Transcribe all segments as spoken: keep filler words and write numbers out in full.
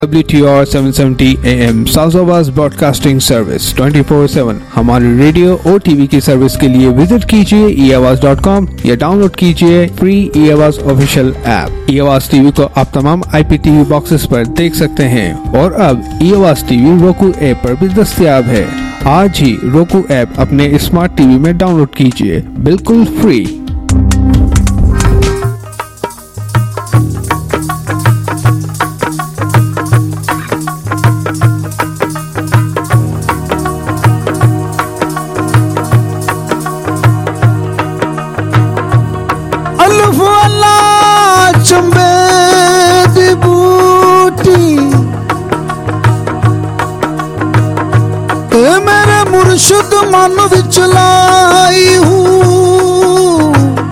W T R seven seventy A M south broadcasting service twenty four seven. हमारे radio और TV की service के लिए visit कीजिए ई आवाज डॉट कॉम या डाउनलोड कीजिए free e Awaz official app. E Awaz TV को आप तमाम I P T V boxes पर देख सकते हैं और अब ई आवाज टीवी roku ऐप पर भी दस्तयाब है। आज ही roku ऐप अपने स्मार्ट टीवी में डाउनलोड कीजिए, बिल्कुल फ्री। मुर्शिद मन विच लाई हूँ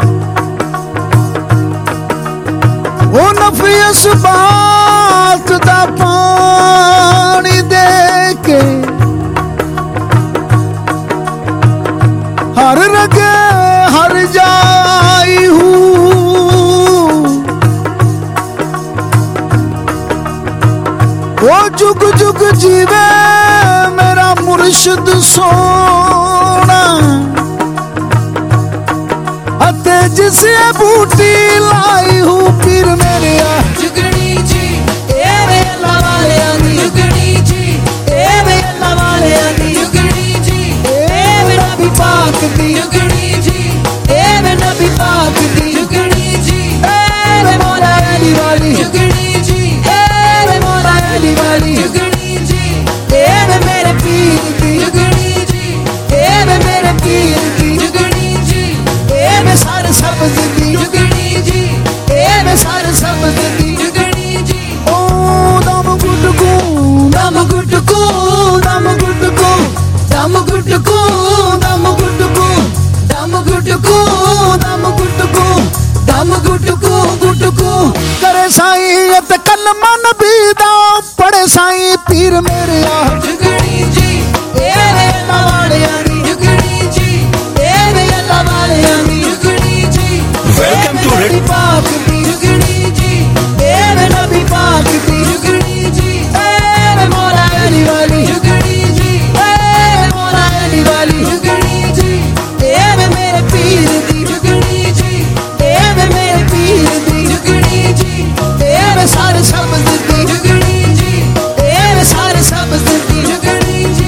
ओ नफी इस बात दा पानी दे के हर रगे हर जाई हूँ ओ जुग जुग जीवे मेरा मुर्शिद सोना अते जिसे बूटी लाई हूँ पीर मेरे जुगनी जी ए वे अल्लाह वाले आनी जुगनी जी ए वे अल्लाह वाले आनी जुगनी जी ए वे नबी पाक दी जुगनी जी ए वे नबी पाक दी जुगनी जी ए वे मौला अली वाली जुगनी जी ए वे मौला अली वाली जुगनी जी ए वे मेरे पीर दी जुगनी जी ए वे मेरे पीर दी जुगनी जी ए वे सारे सब्ज़ दी जुगनी जी ए वे सारे सब्ज़ दी जुगनी जी ओ दम गुटकू दम गुटकू दम गुटकू दम गुटकू दम गुटकू दम गुटकू दम गुटकू दम गुटकू गुटकू करे साईं ते कलमा नबी दा पढ़े साईं पीर मेरे आ जुगनी जी ए वे अल्लाह वाले आनी जुगनी जी ए वे अल्लाह वाले आनी जुगनी जी वेलकम टू नबी पाक दी जुगनी जी ए वे नबी पाक दी जुगनी जी ए वे मौला अली वाली जुगनी जी ए वे मौला अली वाली जुगनी जी ए वे मेरे पीर दी जुगनी जी ए वे मेरे पीर दी जुगनी जी ए वे सारे सब्ज़ दी जुगनी जी ए वे सारे सब्ज़ दी जुगनी जी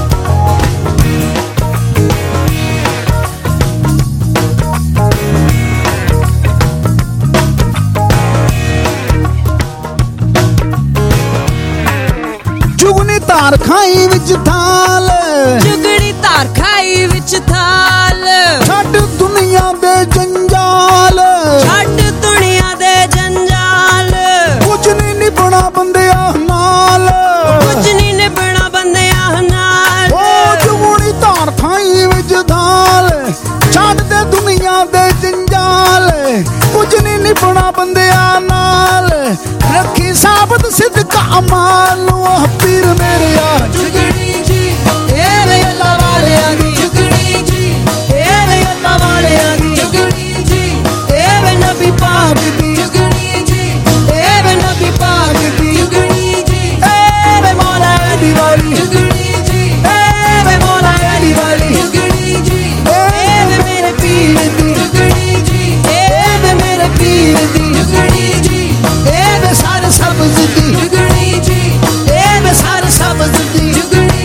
जुगनी तार खाई विच थाल जुगनी तार खाई विच थाल छੱਡ दुनिया दे जंजाल छੱਡ दुनिया दे जंजाल कुछ नहीं निभना बंदिया नाल कुछ नहीं निभना बंदिया नाल ओ जुगनी तार खाई विच थाल छੱਡ दे दुनिया दे जंजाल कुछ नहीं निभना बंदिया नाल रखी साबत सिद्क अमाल ओह पीर मेरे आ जुगनी जी ए वे अल्लाह वाले आनी जुगनी जी ए वे अल्लाह वाले आनी जुगनी जी ए वे नबी पाक दी जुगनी जी ए वे नबी पाक दी जुगनी जी ए वे मौला अली वाली जुगनी जी ए वे मौला अली वाली जुगनी जी ए वे मेरे पीर दी जुगनी जी ए वे मेरे पीर दी जुगनी जी ए वे सारे सब्ज़ दी जुगनी जी ए वे सारे सब्ज़ दी जुगनी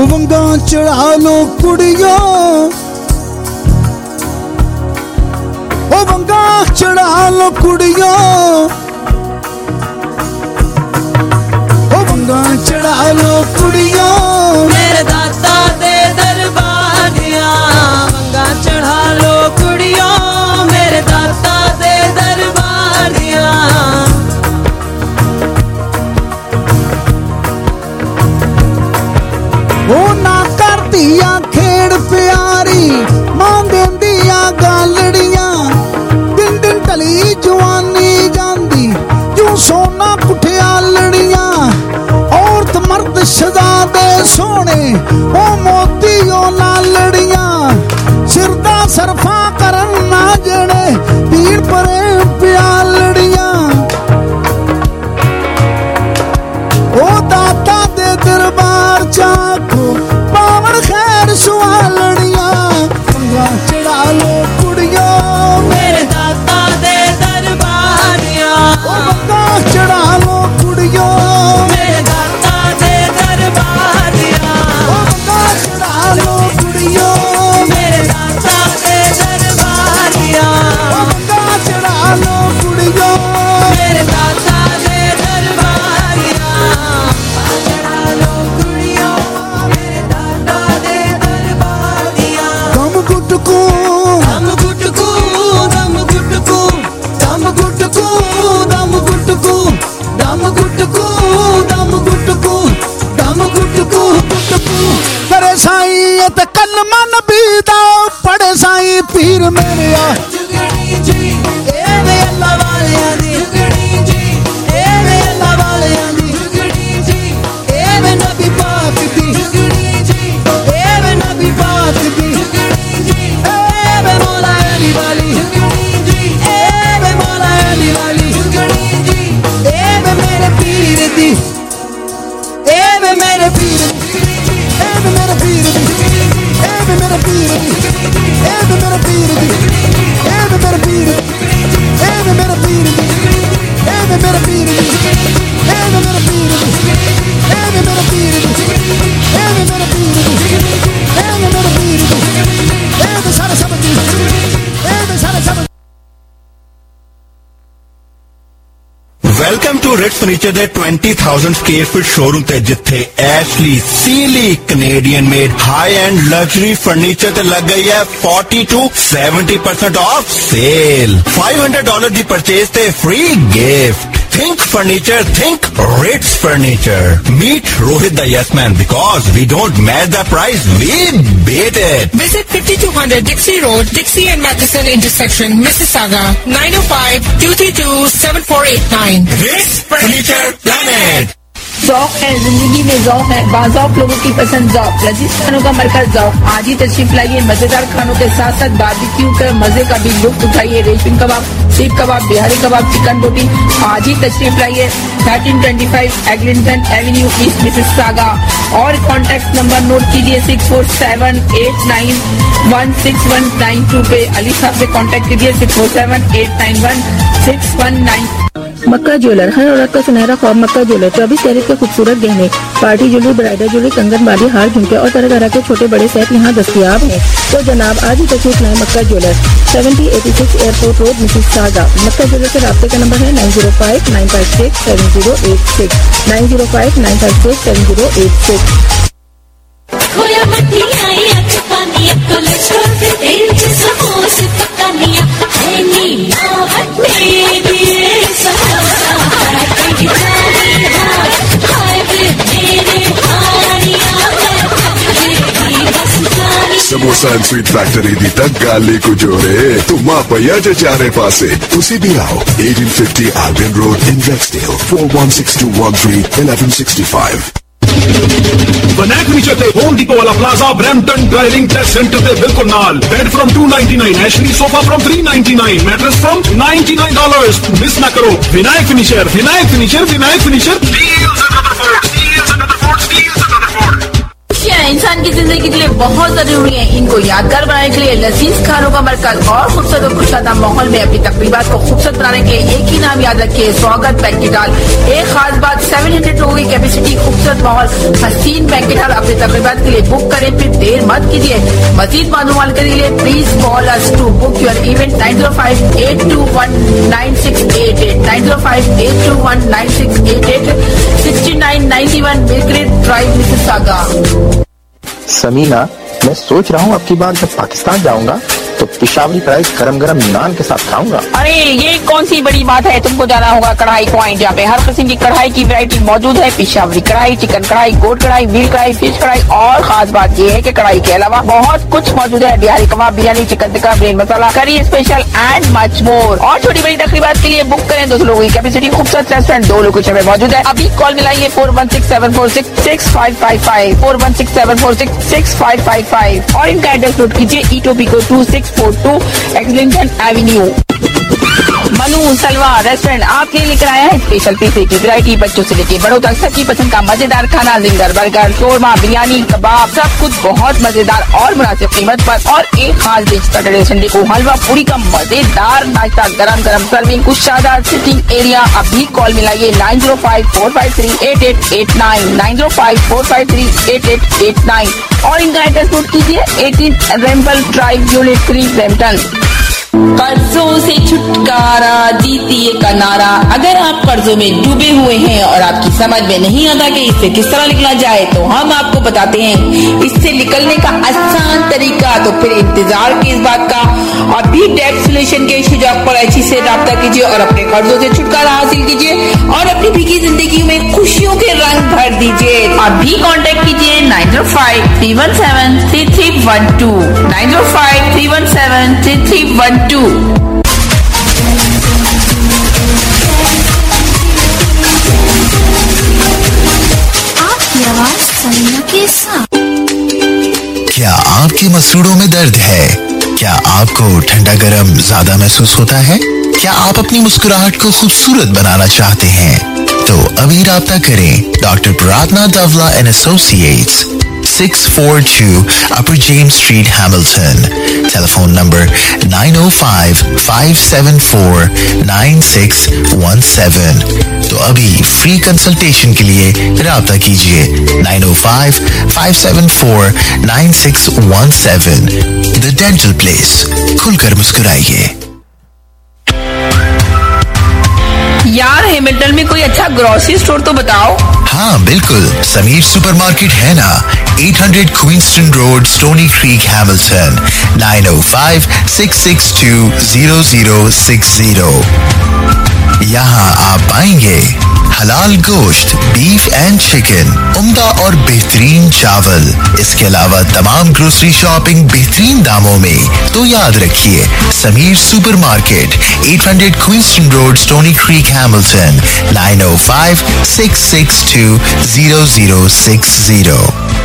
वंगा चढ़ा लो कुड़ियों, ओ वंगा चढ़ा लो कुड़ियों, ओ वंगा चढ़ा लो कुड़ियों, मेरे दाता दे दरबार दिया वंगा चढ़ा लो कुड़ियों, मेरे दाता दे दरबार दिया। ओ ना करदिया खेड़ प्यारी मां देंदिया गालड़ियां, दिन दिन टली जवानी जांदी जू सोना कुठिया लड़ियां, औरत मर्द शहजादे सोने ओ मोती ओ लालड़ियां, सिर दा सरफा करन ना जड़े पीड़ परे प्यालड़ियां, ओ दाता दे दरबार चाको पावन खैर सुहालड़ियां, वंगा चढ़ा लो कुड़ियों, मेरे दाता दे दरबार दिया ओ वंगा चढ़ा लो कुड़ियों, मेरे दाता दे दरबार दिया, ओ वंगा चढ़ा लो कुड़ियों, मेरे दाता दे दरबार दिया, ओ वंगा चढ़ा लो कुड़ियों, मेरे दाता दे दरबार दिया, चढ़ा लो कुड़ियों, मेरे दाता दे दरबार दिया। गम गुटकू दम गुटकू दम गुटकू दम गुटकू दम गुटकू दम गुटकू दम गुटकू दम गुटकू गुटकू। करे साईं ये ते कलमा नबी दा पढ़े साईं पीर मेरे आ, जुगड़ी जी ए वे अल्लाह वालियां दी जुगड़ी जी ए वे अल्लाह वालियां दी जुगड़ी जी ए वे नबी पाक दी जुगड़ी जी ए वे नबी पाक दी जुगड़ी जी ए वे मौला अली वाली जुगड़ी जी ए वे मौला अली वाली जुगड़ी जी ए वे मेरे पीर दी ए वे मेरे पीर दी ए वे मेरे पीर दी, ए वे मेरे पीर दी, ए वे मेरे पीर दी, ए वे मेरे पीर दी, ए वे मेरे पीर दी, ए वे मेरे पीर दी, ए वे मेरे पीर दी, ए वे मेरे पीर दी, ए वे मेरे पीर दी, ए वे मेरे पीर दी, ए वे सारे सब दी, ए वे सारे सब। वेलकम टू रिट्स फर्नीचर दे twenty thousand square feet showroom ते जिथे Ashley Sealy Canadian made high and luxury furniture ते लग गई है forty to seventy percent off sale. Five hundred dollar दी परचेज ते free gift. Think furniture, think Ritz Furniture. Meet Rohit the Yes Man because we don't match the price, we beat it. Visit fifty-two hundred Dixie Road, Dixie and Matheson intersection, Mississauga, nine oh five, two three two, seven four eight nine. Ritz Furniture Planet. ज़ौक़ है जिंदगी में ज़ौक़ है, बाज़ौक़ लोगों की पसंद ज़ौक़, लजीज खानों का मरकज ज़ौक़। आज ही तशरीफ लाइए, मजेदार खानों के साथ साथ बारबेक्यू के मजे का भी लुत्फ उठाइए। रेशमी कबाब, सीख कबाब, बिहारी कबाब, चिकन रोटी। आज ही तशरीफ लाइए, thirteen twenty five Eglinton Avenue, east Mississauga. और कॉन्टैक्ट नंबर नोट कीजिए six four seven eight nine one six one nine two पे। अली साहब से कॉन्टैक्ट कीजिए six four seven eight nine one six one nine. मक्का ज्वेलर, हर औरत का सुनहरा ख्वाब मक्का ज्वेलर। चौबीस कैरेट के खूबसूरत गहने, पार्टी ज्वेलरी, ब्राइडल ज्वेलरी, कंगन, बाली, हार, झुमके और तरह तरह के छोटे बड़े सेट यहाँ दस्तयाब हैं। तो जनाब आज ही तशरीफ लाए मक्का jeweller, seventy eighty six airport road, Mississauga. मक्का ज्वेलर के रास्ते का नंबर है nine zero five nine five six seven zero eight six nine zero five nine five six seven zero eight six. Samosa and sweet factory दी तक गाली को जोड़े तुम आप जे चारे पासे तुसी भी आओ। Eighteen fifty Albion Road in Rexdale, four one six two one three eleven sixty-five. Vanac Furniture te Home Depot wala Plaza Brampton Drilling Test Center te bilkul naal. Bed from two ninety-nine, Ashley sofa from three ninety-nine, mattress from ninety-nine dollars. Miss na karo. Vinayak Furniture, Vinayak Furniture, Vinayak Furniture. Steals another Ford, steals another Ford, steals another Ford. इंसान की जिंदगी के लिए बहुत जरूरी है। इनको यादगार बनाने के लिए लजीज खानों का मरकज और खूबसूरत और खुशहाल माहौल में अपनी तकरीबात को खूबसूरत बनाने के लिए एक ही नाम याद रखिए, स्वागत बैंकेट हॉल। एक खास बात, सात सौ लोगों की कैपेसिटी, खूबसूरत माहौल, हसीन बैंकेट हॉल। अपनी तकरीबात के लिए बुक करें, फिर देर मत कीजिए। मजीद मालूमात के लिए please call us to book your event nine zero five eight two one nine six eight eight nine zero five eight two one nine six eight eight sixty nine ninety one मिलग्रेड drive, Mississauga. Samina, मैं सोच रहा हूँ अब की बार जब पाकिस्तान जाऊंगा तो पिशावरी कढ़ाई गरम गरम नान के साथ खाऊंगा। अरे ये कौन सी बड़ी बात है, तुमको जाना होगा कढ़ाई पॉइंट, जहाँ पे हर किस्म की कढ़ाई की वैरायटी मौजूद है। पिशावरी कढ़ाई, चिकन कढ़ाई, गोट कढ़ाई, व्हील कढ़ाई, फिश कढ़ाई और खास बात ये है कि कढ़ाई के अलावा बहुत कुछ मौजूद है। बिहारी कबाब, biryani, chicken tikka, brain masala, curry special and much more. और छोटी बड़ी तकरीबात के लिए बुक करें। दो सौ लोगों की कैपेसिटी, खूबसूरत रेस्टोरेंट दो लोकेशन में मौजूद है। अभी कॉल मिलाइए four one six seven four six six five five five four one six seven four six six five five five और इनका एड्रेस नोट कीजिए, ईटोपिको two six four two एक्सलिंगटन Avenue. Manu Salwa restaurant आपके लिए लेकर आया है स्पेशल पिज्जे की वैरायटी, बच्चों से लेकर बड़ों तक सबकी पसंद का मजेदार खाना, जिंगर, बर्गर, शोरमा, बिरयानी, कबाब, सब कुछ बहुत मजेदार और मुनासिब कीमत पर। और एक खास डिश सैटरडे संडे को हलवा पूरी का मजेदार नाश्ता, गरम गरम सर्विंग, कुशादा सिटिंग एरिया। अभी कॉल मिलाइए nine zero five four five three eight eight eight nine nine zero five four five three eight eight eight nine और इनका एड्रेस नोट कीजिए, eighteen Ramble drive, unit three, Brampton. कर्जों से छुटकारा जीतिए का नारा। अगर आप कर्जों में डूबे हुए हैं और आपकी समझ में नहीं आता कि इससे किस तरह निकला जाए, तो हम आपको बताते हैं इससे निकलने का आसान तरीका। तो फिर इंतजार की इस बात का, अभी डेब्ट सॉल्यूशन के शुजाक पर अच्छी से राब्ता कीजिए और अपने कर्जों से छुटकारा हासिल कीजिए और अपनी भीगी जिंदगी में खुशियों के रंग भर दीजिए। अभी कॉन्टेक्ट कीजिए nine zero five three one seven three three one two nine zero five three one seven three three one two. आपकी आवाज समीना के साथ। क्या आपके मसूड़ों में दर्द है? क्या आपको ठंडा गर्म ज्यादा महसूस होता है? क्या आप अपनी मुस्कुराहट को खूबसूरत बनाना चाहते हैं? तो अभी राब्ता करें doctor Prarthana Dawla and associates, six four two Upper James Street, Hamilton. Telephone number nine oh five five seven four nine six one seven. तो अभी फ्री कंसल्टेशन के लिए राब्ता कीजिए nine oh five five seven four nine six one seven. The Dental Place. खुलकर मुस्कुराइए। यार Hamilton में कोई अच्छा ग्रोसरी स्टोर तो बताओ। हाँ बिल्कुल, समीर सुपरमार्केट है ना, eight hundred Queenston Road, Stony Creek, Hamilton, nine oh five six six two zero zero six zero. यहाँ आप पाएंगे हलाल गोश्त, बीफ एंड चिकन, उम्दा और बेहतरीन चावल। इसके अलावा तमाम ग्रोसरी शॉपिंग बेहतरीन दामों में। तो याद रखिए, Sameer supermarket, eight hundred Queenston Road, Stony Creek, Hamilton, nine oh five six six two zero zero six zero.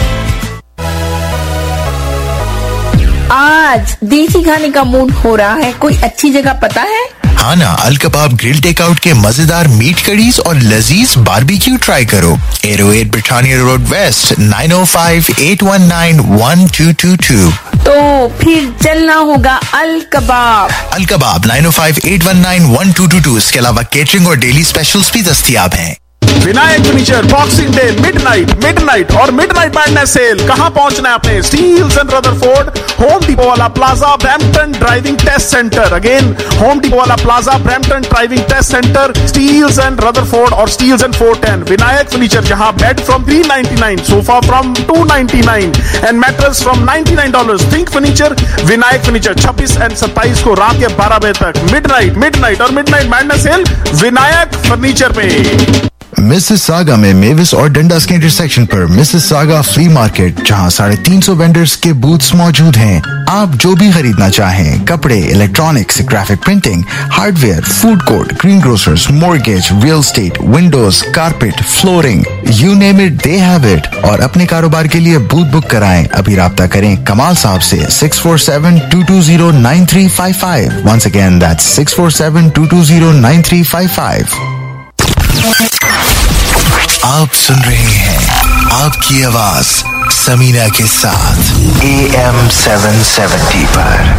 आज देसी खाने का मूड हो रहा है, कोई अच्छी जगह पता है? हाँ ना, अल कबाब ग्रिल टेकआउट के मजेदार मीट करीज और लजीज बारबेक्यू ट्राई करो। eight oh eight Britannia Road West, nine oh five eight one nine one two two two. तो फिर चलना होगा अल कबाब। अल कबाब nine oh five eight one nine one two two two. इसके अलावा केटरिंग और डेली स्पेशल्स भी दस्तयाब हैं। Vinayak furniture boxing day midnight midnight और मिडनाइट मैडनेस सेल। कहां पहुंचना है आपने? Steeles and Rutherford, home depot वाला plaza, Brampton driving test centre. Again home depot वाला plaza, Brampton driving test centre, Steeles and Rutherford और Steeles and four ten. Vinayak furniture, जहां bed from three ninety-nine, sofa from two ninety-nine and mattress from ninety-nine dollars. Think furniture, Vinayak furniture, छब्बीस और सत्ताईस को रात के बारह बजे तक। मिडनाइट मिडनाइट और midnight madness sale Vinayak furniture पे। मिसिसागा में मेविस और डंडास के इंटरसेक्शन पर मिसिसागा फ्ली मार्केट, जहां साढ़े तीन सौ वेंडर्स के बूथ्स मौजूद हैं। आप जो भी खरीदना चाहें, कपड़े, electronics, graphic printing, hardware, food court, green grocers, mortgage, real estate, windows, carpet, flooring, you name it they have it. और अपने कारोबार के लिए बूथ बुक कराएं। अभी राब्ता करें कमाल साहब से six four seven two two zero nine three five five. Once again that's six four seven two two zero nine three five five. आप सुन रहे हैं आपकी आवाज समीना के साथ ए एम सेवन सेवेंटी पर।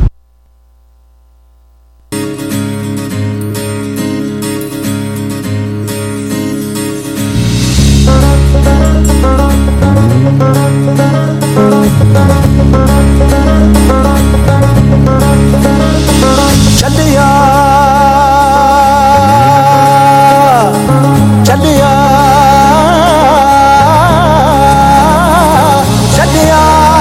चलिया चलिया चलिया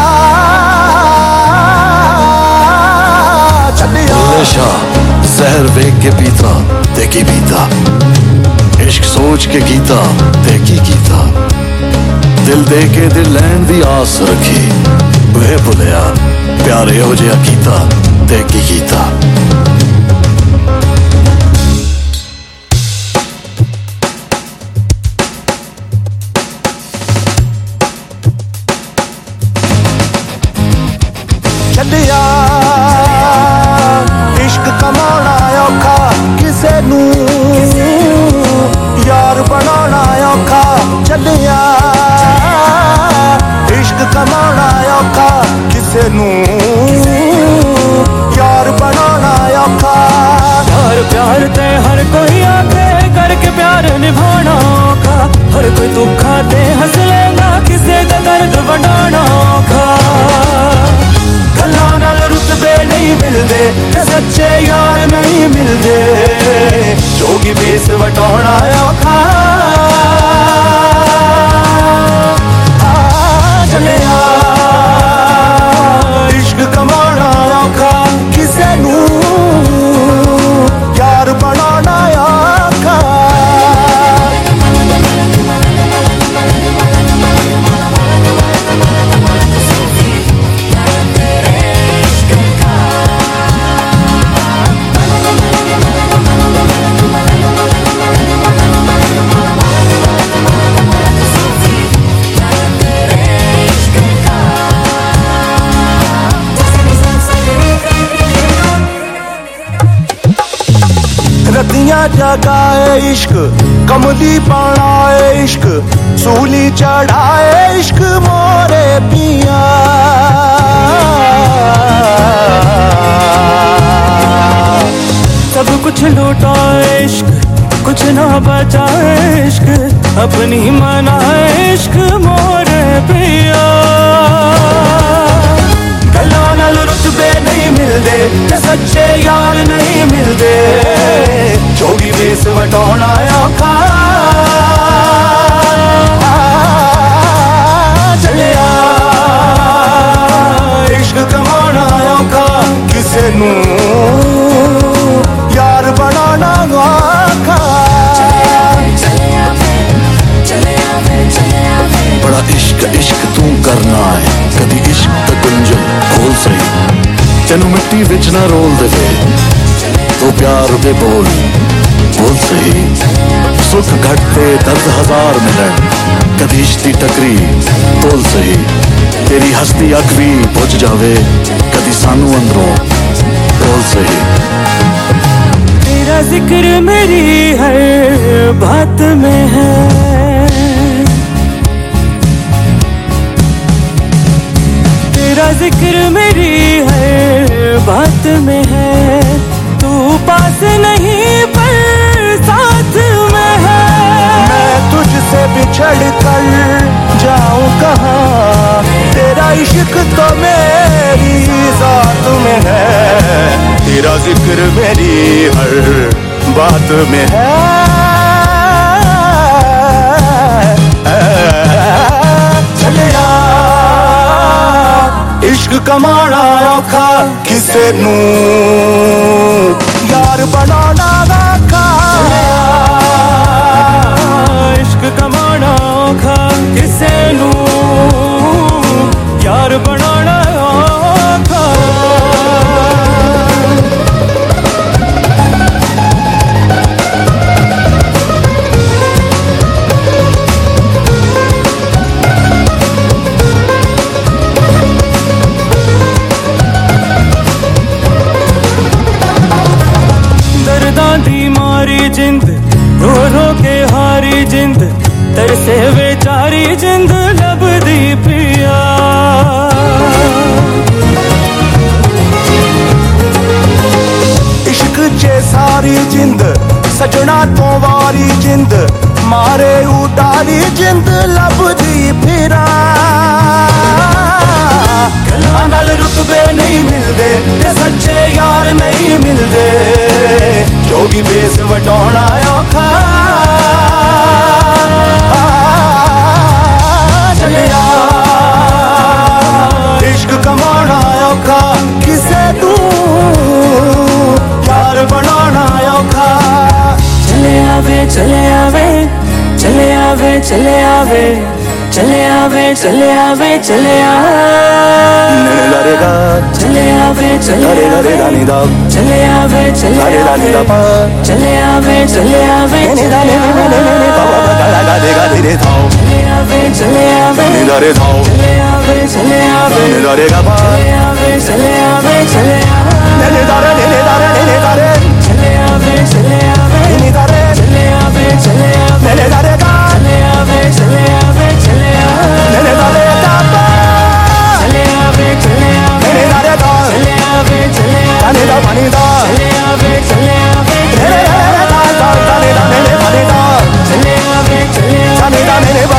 चलिया नशा जहर वेख के पीता ते की पीता, इश्क सोच के कीता ते की कीता, दिल दे के दिल लैन दी आस रखी, वे भुलिया प्यारे हो जिहा कीता ते की कीता। चलिया इश्क कमाना औखा, किसे नू यार बनाना औखा। चलिया इश्क कमाना औखा, किसे नू यार बनाना औखा। प्यार प्यार ते हर कोई आके करके प्यार निभाना औखा, हर कोई दुखा ते हंस लेना, किसे दा दर्द वंडाना औखा। गल्लां नाल रुतबे नहीं मिलदे ते सच्चे यार नहीं मिलदे, जोगी बेस वटाउणा औखा। चलिया इश्क कमाना औखा, किसे नू यार बनाना औखा। रतियां जगाए इश्क, कमली पाए इश्क, सूली चढ़ाए इश्क मोरे पिया। सब कुछ लूटा इश्क, कुछ ना बचा इश्क, अपनी मना इश्क मोरे पिया। गल्लां नाल रुतबे नहीं मिलदे ते सच्चे यार नहीं मिलदे, जोगी बेस वटाउणा औखा। चलिया इश्क कमाना औखा, किसे नू यार बनाना औखा। बड़ा इश्क इश्क तू करना है, कदी इश्क दा गुंजन खोल सही, तेनू मिट्टी विच ना रोल देवे, तो प्यार दे बोल बोल सही। सुख घटते दर्द हजार मिलन, कदी इश्क दी टकरी तोल सही, तेरी हस्ती अख भी बुझ जावे, कदी सानू अंदरों बोल सही। तेरा जिक्र मेरी हर बात में है, तेरा जिक्र मेरी हर बात में है, तू पास नहीं पर साथ में है। मैं तुझसे बिछड़ कर जाऊं कहाँ, तेरा इश्क तो मेरी जात में है, तेरा जिक्र मेरी हर बात में है। चलिया इश्क कमाना औखा, किसे नू यार बनाना औखा। इश्क कमाना औखा, किसे नू यार बनाना औखा। जिंद रो रो के हारी जिंद, तरसे बेचारी जिंद लभदी पी सजना तो वारी जिंद मारे उडारी जिंद लभदी फिरा गल्लां नाल रुतबे नहीं मिलदे ते सच्चे यार नहीं मिलदे जोगी बेस वटाउणा औखा चलिया इश्क कमाना औखा किसे तू यार बनाना औखा चले आवे चले आवे चले आवे चले आवे चले आवे चले आवे चले लरेगा चले आवे चले आवे चले आवे चले आवे चले आवे चले आवे चले आवे चले आवे निदारे थाओ चले आवे चले आवे निदारेगा चले आवे चले आवे चले आवे निदारे निदारे निदारे चले आवे चले आवे निदारे चले आवे चले आवे निदारेगा चले आवे चले आवे चले आवे निदारेगा चले आवे चले आवे निदारेगा चले आवे चले आवे निदा निदा चले आवे चले आवे चले आवे चले आवे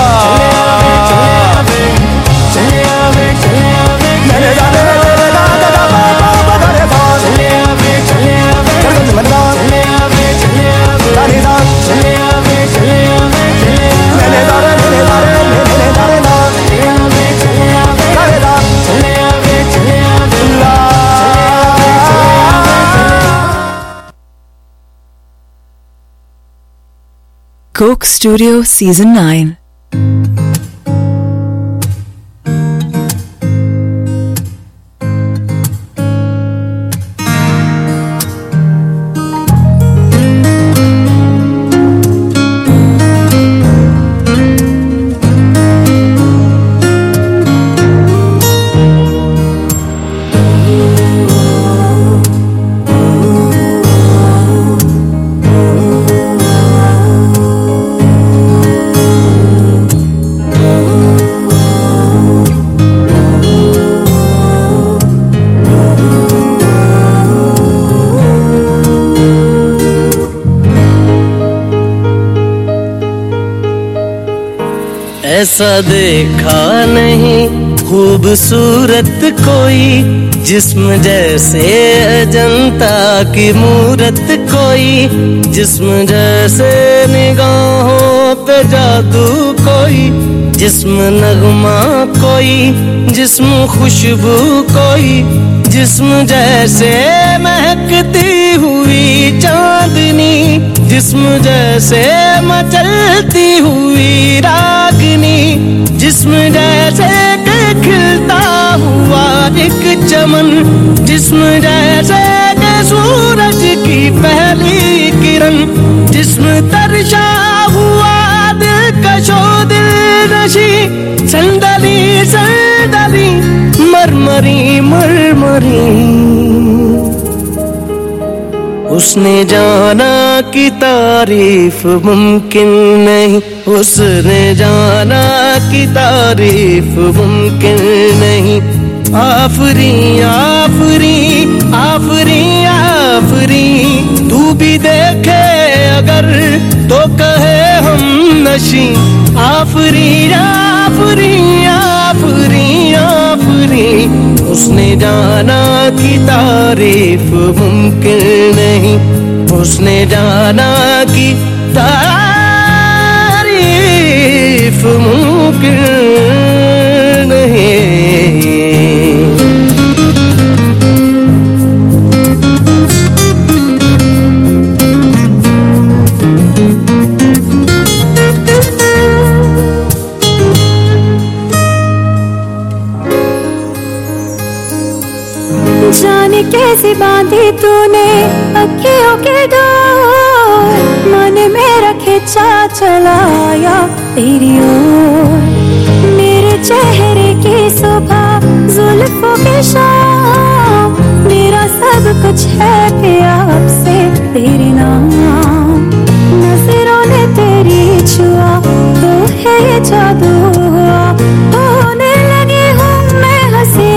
Coke Studio Season nine. ऐसा देखा नहीं खूबसूरत कोई जिस्म जैसे अजंता की मूरत कोई जिस्म जैसे निगाहों पे जादू कोई जिस्म नगमा कोई जिस्म खुशबू कोई जिस्म जैसे महकती हुई चांदनी जिस्म जैसे मचलती हुई रागनी जिस्म जैसे के खिलता हुआ एक चमन जिस्म जैसे के सूरज की पहली किरण जिस्म तरशा हुआ दिल कशो दिल नशी संदली संदली मरमरी मरमरी उसने जाना कि तारीफ मुमकिन नहीं उसने जाना कि तारीफ मुमकिन नहीं आफरी आफरी आफरी आफरी तू भी देखे अगर तो कहे हम नशी आफरी आफरी आफरी आफरी उसने जाना कि तारीफ मुमकिन नहीं उसने जाना कि तारीफ मुमकिन नहीं जाने कैसे बांधी तूने अखियों के डोर मन मेरा खिंचा चलाया तेरी ओर मेरे चेहरे की सुबह जुल्फों के शाम मेरा सब कुछ है कि आपसे तेरे नाम नजरों ने तेरी छुआ तो है ये जादू हुआ होने लगी हूँ मैं हंसी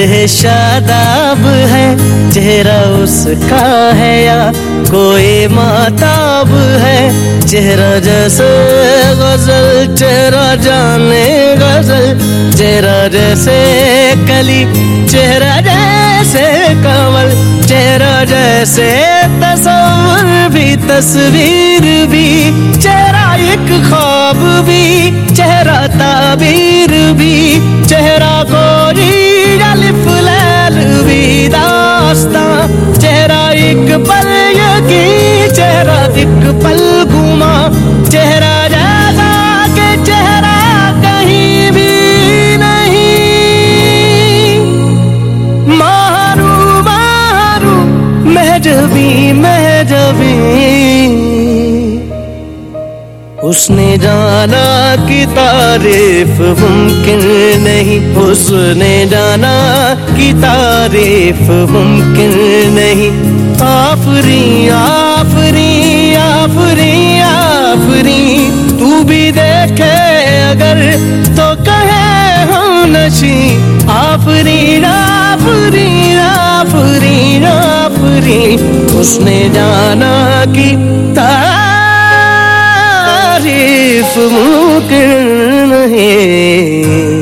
है शादाब है, चेहरा उसका है या कोई माताब है। चेहरा जैसे गजल, चेहरा जाने गजल, चेहरा जैसे कली, चेहरा जैसे कमल, चेहरा जैसे तस्वीर भी तस्वीर भी, चेहरा एक ख्वाब भी, चेहरा ताबीर भी, चेहरा गोरी अलिफ लैल भी दास्तां, चेहरा एक पल यकीन, चेहरा एक पल घुमा, चेहरा जैसा के चेहरा कहीं भी नहीं। मारू मारू महजबी महजबी, उसने जाना कि तारीफ मुमकिन नहीं, उसने जाना कि तारीफ मुमकिन नहीं। आफरी आफरी आफरी आफरी, तू भी देखे अगर तो कहे हम नशी। आफरी आफरी आफरी आफरी, उसने जाना कि तारीफ मुमकिन नहीं।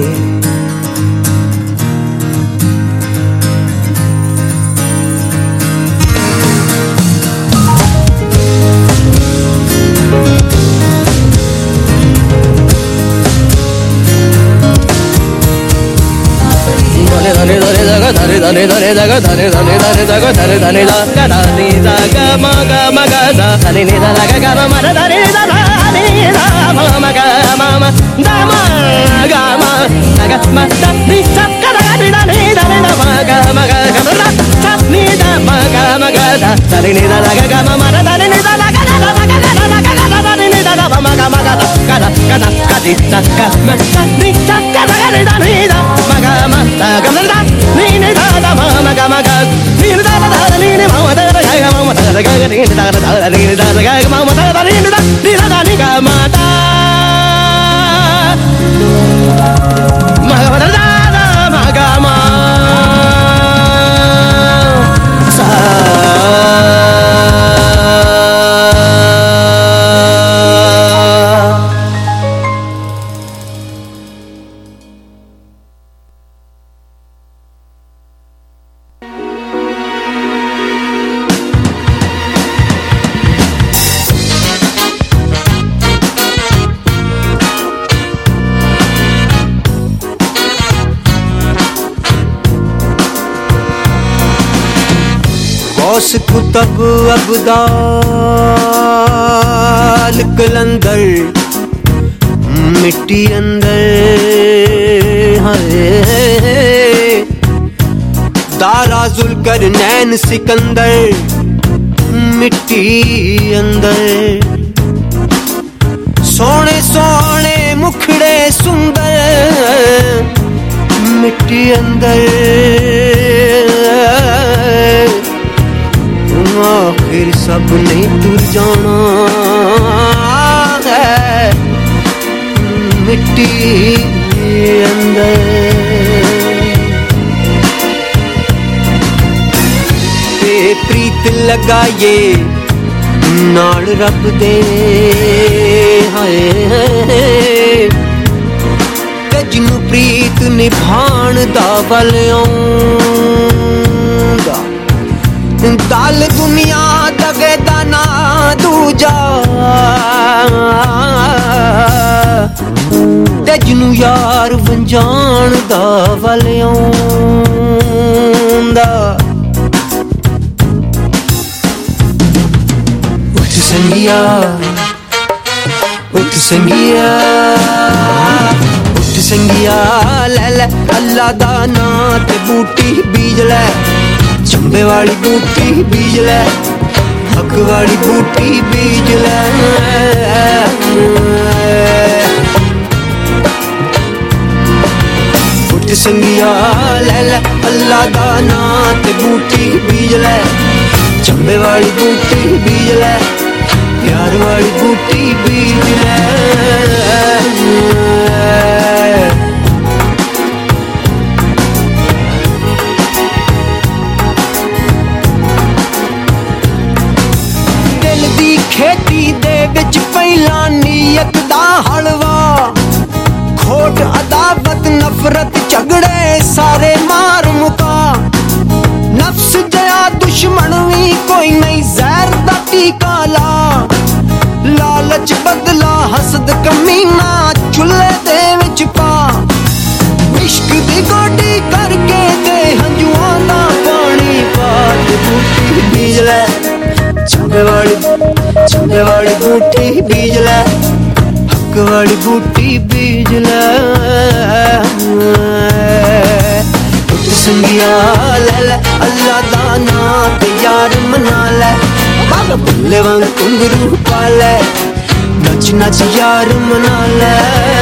धने धने जगा धने धने धने जगा धने धने धने जगा धने धने जगा धने जगा मगा मगा धा धने नि धा लगा गा मा धा धने धा धने धा मा मगा मा मा धा मा गा मा गा मा धा नि धा गा धा नि धा नि धा नि धा मा गा मा गा गा धा धा नि धा मा गा मा गा धा धने नि धा लगा गा मा मा धा धने नि धा लगा गा धा गा गा धा गा गा धा नि धा धा मा गा मा गा धा गा धा गा धा गा धी धा गा मा धा नि धा गा धा नि धा नि धा मा गा मा धा गा धा ni ni da da ma ma ga ma ga ni ni da da da ni ni ma ma da da ga ma ma da da ga ni ni da da da ni ni da da ga ma ma da da ni ni da ni da da ni ga ma da ma ga ma da da ma ga ma sa Ghaus कुतब Abdal कलंदर मिट्टी अंदर है। दारा जुल्कर नैन सिकंदर मिट्टी अंदर। सोने सोने मुखड़े सुंदर मिट्टी अंदर। आखिर सब ने तुर जाना है मिट्टी अंदर। ते प्रीत लगाइए नाल रब दे हाय ते जिन्नू प्रीत निभाण दा वल आउंदा। दाल दुनिया दगे दाना दूजा ते जिन्नू यार वंजान दा वल आउंदा। उठ संगिया उठ संगिया उठ संगिया ले ले अल्लाह दा नां ते बूटी बीज ले। चंबे वाली बूटी बीज ले हक वाली बूटी बीज ले। उठ संगिया ले ले अल्लाह दा नां ते बूटी बीज ले। चंबे वाली बूटी बीज ले प्यार वाली बूटी बीज ले। दी खेती दे विच पहला नीयत दा हलवा खोट अदावत नफरत झगड़े सारे मार मुका नफ्स जया दुश्मन भी कोई नहीं जहर दा टीका ला लालच बदला हसद कमीना चुल्हे दे विच पा इश्क दी गोडी करके दे हंजुआं दा पानी पा बूटी बीज लै चंगे वाली चंगे वाली बूटी बीज लै हक वाली बूटी बीज लै संगिया ले ले अल्लाह दा नाम ते यार मना ले बाबा बुल्ले वांग कुंगरू पा ले नच नच यार मना ले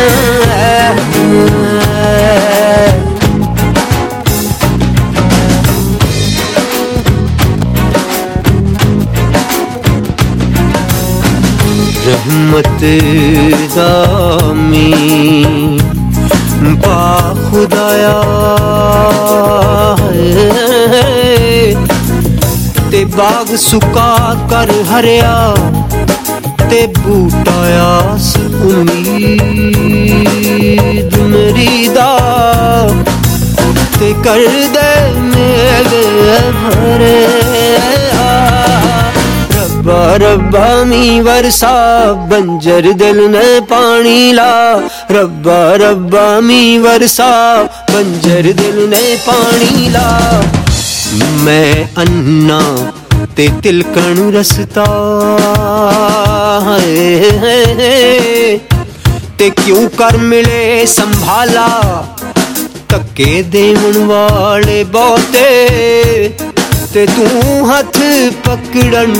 रहमत दामी बा खुदाया ते बाग सुका कर हरिया ते बूटाया उम्मीद मेरी दा ते कर दे मेरे भरे रब्बा रब्बा मी वरसा बंजर दिल ने पानी ला रब्बा रब्बा मी वरसा बंजर दिल ने पानी ला मैं अन्ना ते तिलकण रसता है ते क्यों कर मिले संभाला तके देवन वाले बहुते ते तू हथ पकड़न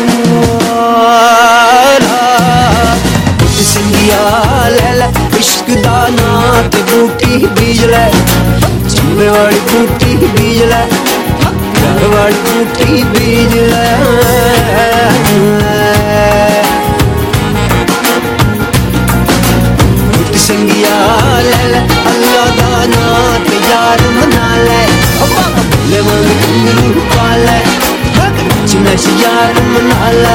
वाला सिंगिया ले ले इश्क दा ना ते बूटी बीज ले चंबे वाली बूटी बीज ले प्यार वाली बूटी बीज ले सिंगिया ले ले अल्लाह दा ना ते यार मना ले ले वांग कुंगरू पा ले नच नच यार मना ले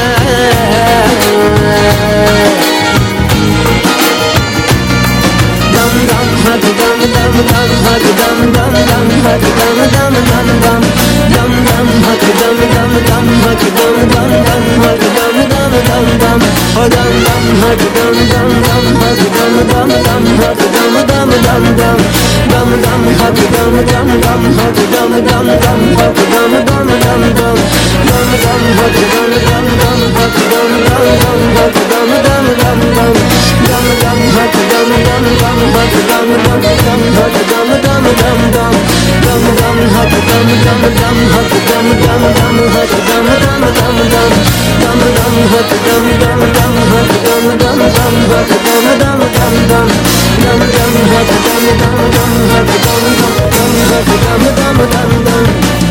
dum dum hug dum dum dum hug dum dum dum hug dum dum dum dum dum dum hug dum dum dum hug dum dum dum hug dum dum dum dum oh dum dum hug dum dum dum hug dum dum dum hug dum dum dum dum dum dum hug dum dum dum hug dum dum dum hug dum dum dum dum dum dum hug dum dum dum hug dum dum dum hug dum dum dum dum dum dum hug dum dum dum hug dum dum dum hug dum dum dum dum dum dum hug dum dum dum hug dum dum dum hug dum dum dum dum dum dum hug dum dum dum hug dum dum dum hug dum dum dum dum dum dum hug dum dum dum hug dum dum dum hug dum dum dum dum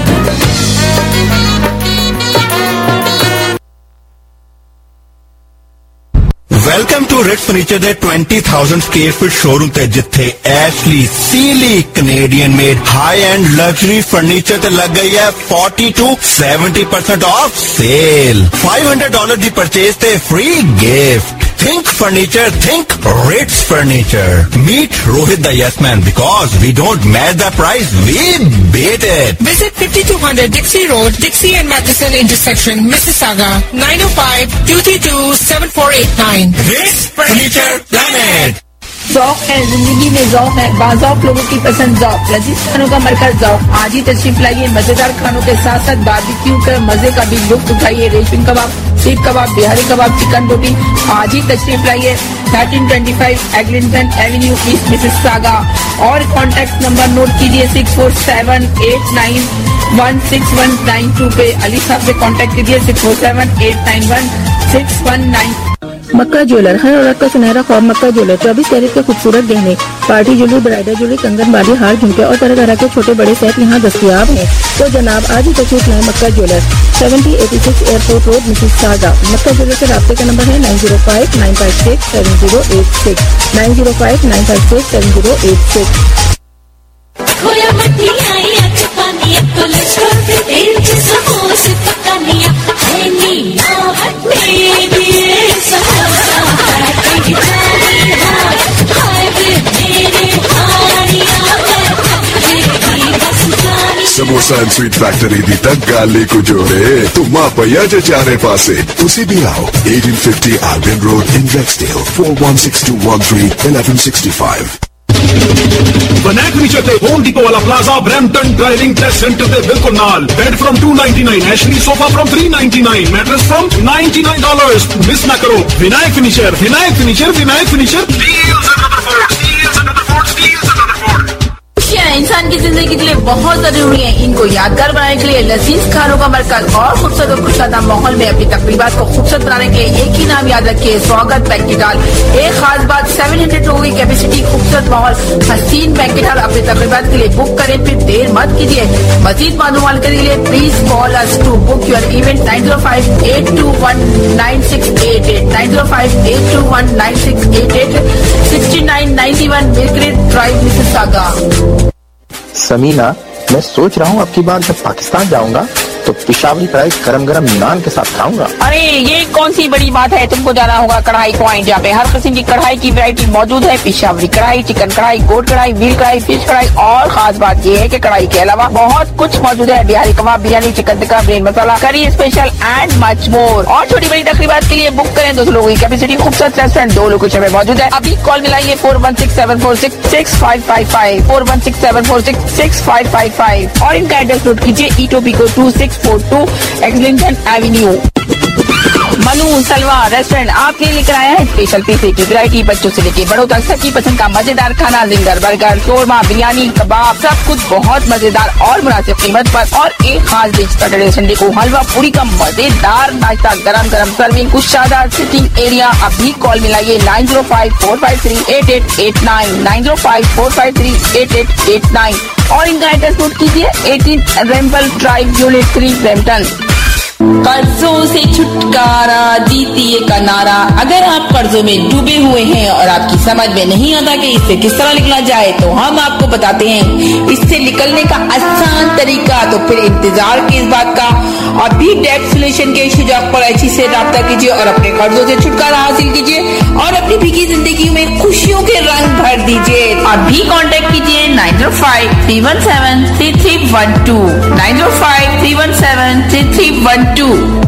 welcome to Ritz furniture दे twenty thousand square feet showroom ते जिथे Ashley Sealy Canadian made high and luxury furniture ते लग गई है forty to seventy percent off sale five hundred dollar दी purchase ते free gift think furniture think Ritz furniture meet Rohit the yes man because we don't match the price we beat it Visit fifty-two hundred Dixie Road, Dixie and Matheson intersection, Mississauga, nine oh five, two three two, seven four eight nine. Ritz Furniture Planet. ज़ौक़ है जिंदगी में ज़ौक़ है बाज़ौक़ लोगों की पसंद ज़ौक़ लजीज खानों का मरकज ज़ौक़ आज ही तशरीफ लाइए मजेदार खानों के साथ साथ बारबेक्यू कर मजे का भी लुत्फ उठाइए रेशमी कबाब सीख कबाब बिहारी कबाब चिकन रोटी आज ही तशरीफ लाइए thirteen twenty five Eglinton Avenue east Mississauga और कॉन्टैक्ट नंबर नोट कीजिए six four seven eight nine one six one nine two पे अली साहब से कॉन्टैक्ट कीजिए six four seven eight nine one six one nine मक्का ज्वेलर हर औरत का सुनहरा ख्वाब मक्का ज्वेलर चौबीस कैरेट के खूबसूरत गहने पार्टी ज्वेलरी ब्राइडल ज्वेलरी कंगन बाली हार झुमके और तरह तरह के छोटे बड़े सेट यहाँ दस्तयाब हैं तो जनाब आज ही तशरीफ लाए मक्का jeweller seventy eighty six airport road Mississauga मक्का ज्वेलर के रास्ते का नंबर है nine zero five nine five six seven zero eight six nine zero five nine five six seven zero eight six सैन स्वीट फैक्टरी दी तक गाली को जोरे तुम पया जे चारे पासे तुसी भी आओ eighteen fifty Albion Road in Rexdale four one six two one three eleven sixty-five. Vinayak furniture ते होम डिपो वाला plaza Brampton driving test centre ते बिल्कुल नाल bed from two ninety-nine Ashley sofa from three ninety-nine mattress from ninety-nine dollars miss ना करो Vinayak furniture Vinayak furniture Vinayak furniture इंसान की जिंदगी के लिए बहुत जरूरी है। इनको यादगार बनाने के लिए लजीज खानों का मरकज और खूबसूरत और खुशहाल माहौल में अपनी तकरीबात को खूबसूरत बनाने के लिए एक ही नाम याद रखिए, स्वागत बैंकेट हॉल। एक खास बात, सात सौ लोगों की कैपेसिटी, खूबसूरत माहौल, हसीन बैंकेट हॉल। अपनी तकरीबात के लिए बुक करें, फिर देर मत कीजिए। मजीद मालूमात के लिए please call us to book your event nine zero five eight two one nine six eight eight nine zero five eight two one nine six eight eight sixty nine ninety one Millcreek drive Mississauga. Samina, मैं सोच रहा हूँ अब की बार जब पाकिस्तान जाऊंगा तो पिशावरी कढ़ाई गरम गरम नान के साथ खाऊंगा। अरे ये कौन सी बड़ी बात है, तुमको जाना होगा कढ़ाई पॉइंट, जहाँ पे हर किस्म की कढ़ाई की वैरायटी मौजूद है। पिशावरी कढ़ाई, चिकन कढ़ाई, गोट कढ़ाई, व्हील कढ़ाई, फिश कढ़ाई और खास बात ये है कि कढ़ाई के अलावा बहुत कुछ मौजूद है। बिहारी कबाब, biryani, chicken tikka, brain masala, curry special and much more. और छोटी बड़ी तकरीबात के लिए बुक करें। दो सौ लोगों की कैपेसिटी, खूबसूरत रेस्टोरेंट दो लोकेशन में मौजूद है। अभी कॉल मिलाइए four one six seven four six six five five five four one six seven four six six five five five और इनका एड्रेस नोट कीजिए, Etobicoke two six four two एक्सलिंगटन Avenue. Manu Salwa restaurant आपके लिए लेकर आया है स्पेशल पिज्जे की वैरायटी। बच्चों से लेकर बड़ों तक सबकी पसंद का मजेदार खाना, जिंगर, बर्गर, शोरमा, बिरयानी, कबाब, सब कुछ बहुत मजेदार और मुनासिब कीमत पर। और एक खास डिश सैटरडे संडे को हलवा पूरी का मजेदार नाश्ता, गरम गरम सर्विंग, कुशादा सिटिंग एरिया। अभी कॉल मिलाइए nine zero five four five three eight eight eight nine nine zero five four five three eight eight eight nine और इनका एड्रेस नोट कीजिए, eighteen Ramble drive unit three Brampton. कर्जों से छुटकारा दीजिए का नारा। अगर आप कर्जों में डूबे हुए हैं और आपकी समझ में नहीं आता कि इससे किस तरह निकला जाए, तो हम आपको बताते हैं इससे निकलने का आसान तरीका। तो फिर इंतजार किस बात का, अभी डेट सोल्यूशन के शुजाक पर अच्छी से राब्ता कीजिए और अपने कर्जों से छुटकारा हासिल कीजिए और अपनी भीगी जिंदगी में खुशियों के रंग भर दीजिए। अभी कॉन्टेक्ट कीजिए nine zero five three one seven three three one two nine zero five three one seven three three one two.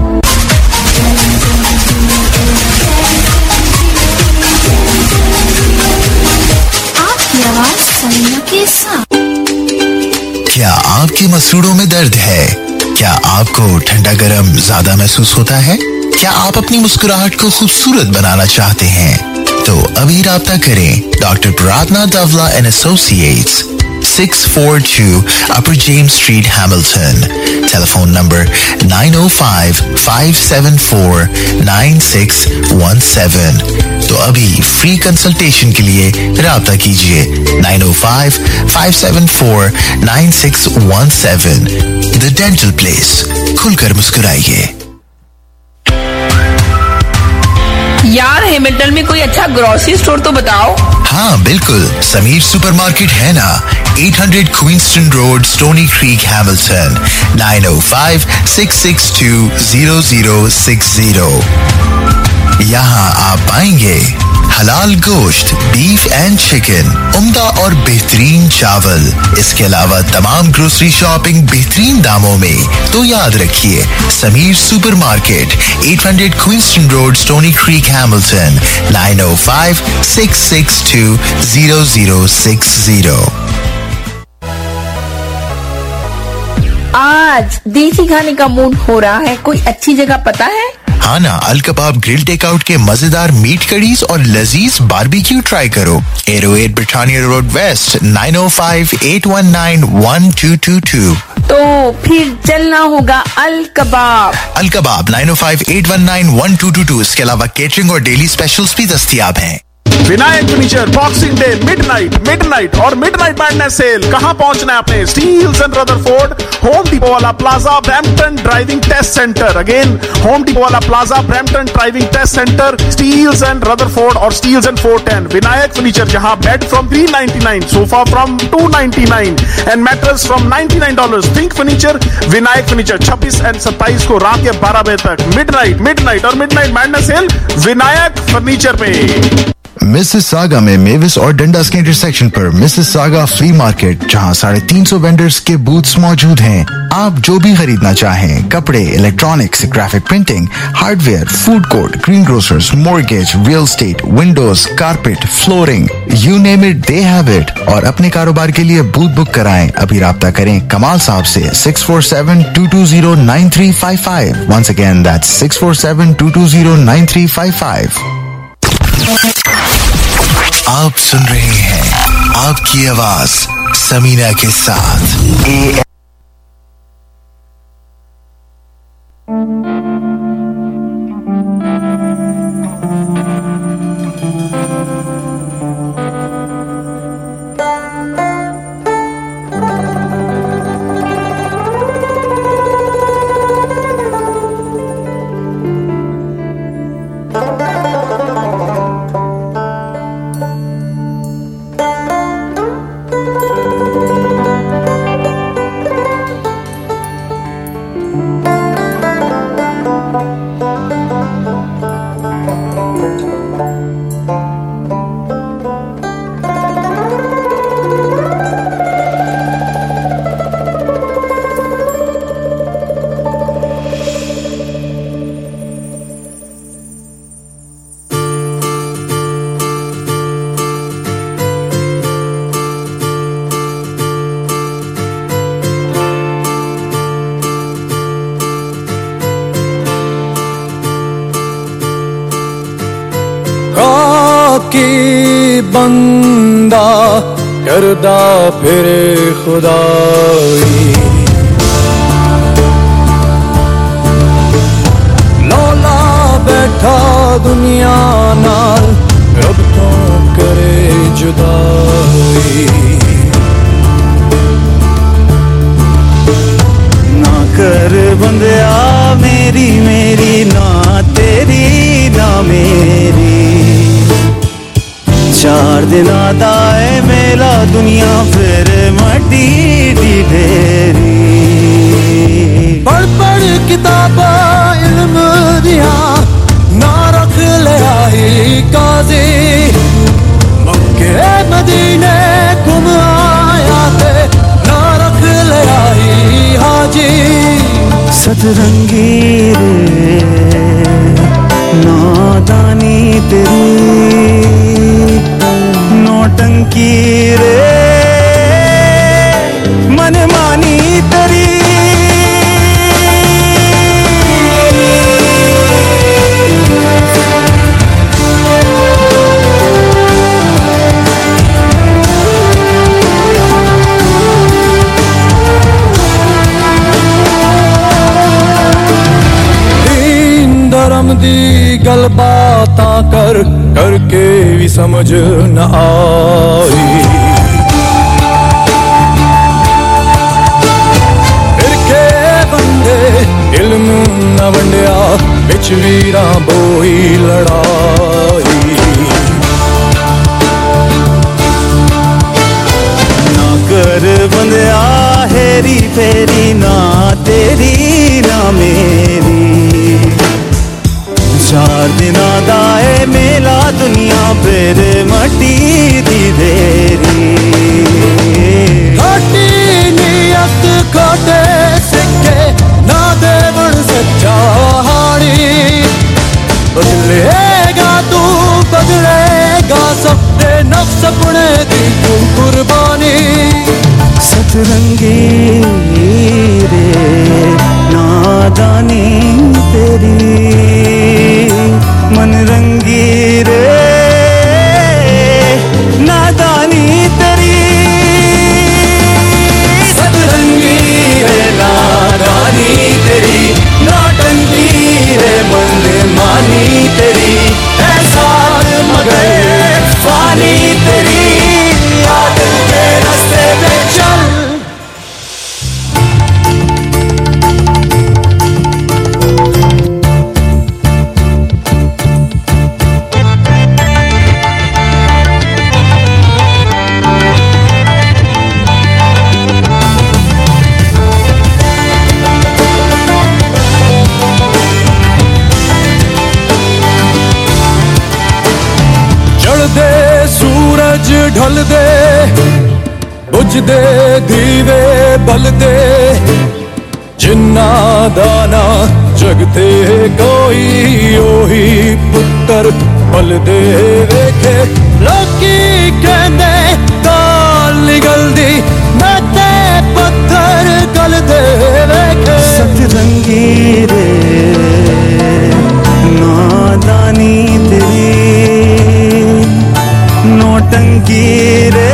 आपकी आवाज समीना के साथ। क्या आपके मसूड़ों में दर्द है? क्या आपको ठंडा गरम ज्यादा महसूस होता है? क्या आप अपनी मुस्कुराहट को खूबसूरत बनाना चाहते हैं? तो अभी राब्ता करें doctor Prarthana Dawla and associates, six forty-two Upper James Street, Hamilton. Telephone number nine oh five five seven four nine six one seven. तो अभी फ्री कंसल्टेशन के लिए राब्ता कीजिए nine oh five five seven four nine six one seven. The Dental Place. खुलकर मुस्कुराइए। यार Hamilton में कोई अच्छा ग्रोसरी स्टोर तो बताओ। हाँ बिल्कुल, समीर सुपरमार्केट है ना, eight hundred Queenston Road, Stony Creek, Hamilton, nine oh five six six two zero zero six zero. यहाँ आप पाएंगे हलाल गोश्त, बीफ एंड चिकन, उम्दा और बेहतरीन चावल। इसके अलावा तमाम ग्रोसरी शॉपिंग बेहतरीन दामों में। तो याद रखिए, Sameer supermarket, eight hundred Queenston Road, Stony Creek, Hamilton, nine oh five six six two zero zero six zero. आज देसी खाने का मूड हो रहा है, कोई अच्छी जगह पता है? हाँ ना, अल कबाब ग्रिल टेकआउट के मजेदार मीट करीज और लजीज बारबेक्यू ट्राई करो। eight oh eight Britannia Road West, nine oh five eight one nine one two two two. तो फिर चलना होगा अल कबाब। अल कबाब nine oh five eight one nine one two two two। इसके अलावा केटरिंग और डेली स्पेशल्स भी दस्तयाब हैं। Vinayak furniture boxing day midnight midnight और मिडनाइट मैडनेस सेल। कहां पहुंचना है आपने? Steeles and Rutherford, home depot वाला plaza, Brampton driving test centre. Again home depot वाला plaza, Brampton driving test centre, Steeles and Rutherford और Steeles and four ten. Vinayak furniture, जहां bed from three ninety-nine, sofa from two ninety-nine and mattress from ninety-nine dollars. Think furniture, Vinayak furniture. छब्बीस and सत्ताईस को रात के बारह बजे तक मिडनाइट मिडनाइट और midnight madness sale Vinayak furniture पे। मिसिसागा में मेविस और डंडास के इंटरसेक्शन पर मिसिसागा फ्ली मार्केट, जहां साढ़े तीन सौ वेंडर्स के बूथ्स मौजूद हैं। आप जो भी खरीदना चाहें, कपड़े, electronics, graphic printing, hardware, food court, green grocers, mortgage, real estate, windows, carpet, flooring, you name it, they have it. और अपने कारोबार के लिए बूथ बुक कराएं। अभी राब्ता करें कमाल साहब से six four seven two two zero nine three five five. Once again that's six four seven two two zero nine three five five. आप सुन रहे हैं आपकी आवाज समीना के साथ ए की बंदा करदा फिरे खुदाई, लौला बैठा दुनिया नाल रब तो करे जुदाई। ना कर बंदिया मेरी मेरी, ना तेरी ना मेरी, चार दिन आता है मेला दुनिया फिर मटी दी ढेरी। पढ़ पढ़ किताबा इल्म दिया ना रख ले आई काजी, मक्के मदीने घूम आया थे ना रख ले आई हाजी। सतरंगी रे नादानी तेरी, नौटंकी रे मनमानी तेरी। दीन धर्म दी गल बातां कर करके भी समझ न आई, फिर के बंदे इल्म न वंडिया बिच वीरां बोई लड़ाई। ना कर बंदिया हेरी फेरी, ना तेरी ना मेरी, चार दिन दाए मेला दुनिया फिर मटी दी देरी। घाटी नियत खोटे सिक्के ना देवण सच्चा हाड़ी, बदलेगा तू बदलेगा सबने नफ्स अपने दी तू कुर्बानी। सतरंगी रे नादानी तेरी, मन रंगी रे नादानी तेरी। सतरंगी रे नादानी तेरी, नौटंकी रे मनमानी तेरी, ऐसा मगर फानी तेरी, आदत के रास्ते पे चल। सूरज ढल दे बुझ दे दीवे बल दे जिन्ना दाना जगते कोई ओही पुत्र बल दे वेखे लोकी कहंदे दाल निगलदी मैं ते पत्थर गल दे वेखे सतरंगी रे नादानी तेरी नौटंकी रे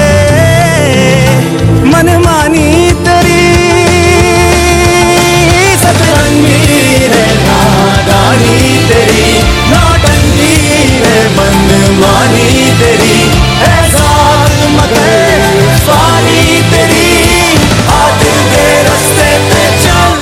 मनमानी तेरी सतरंगी रे नादानी तेरी नौटंकी रे मनमानी तेरी एहसास मगर फानी तेरी आज के रास्ते पे चल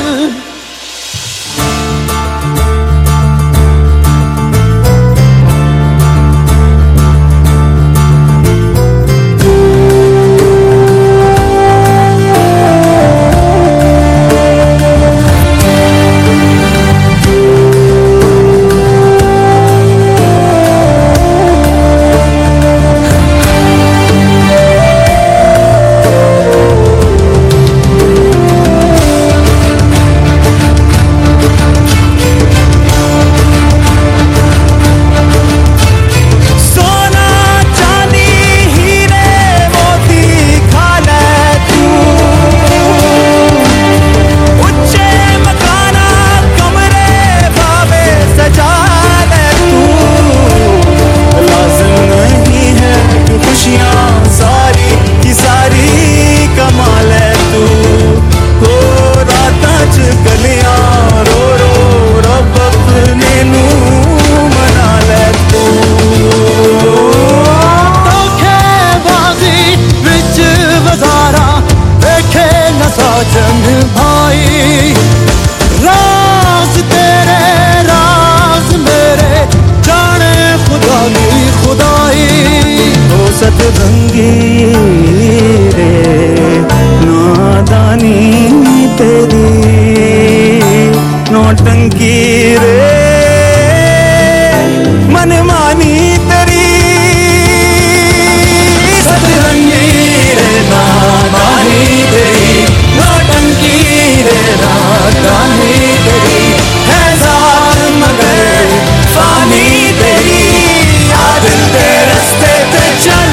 सतरंगी रे नादानी तेरी नौटंकी रे मनमानी तेरी सतरंगी रे नादानी तेरी नौटंकी रे नादानी तेरी है ज़ाल मगर फानी तेरी आज तेरे रास्ते पे चल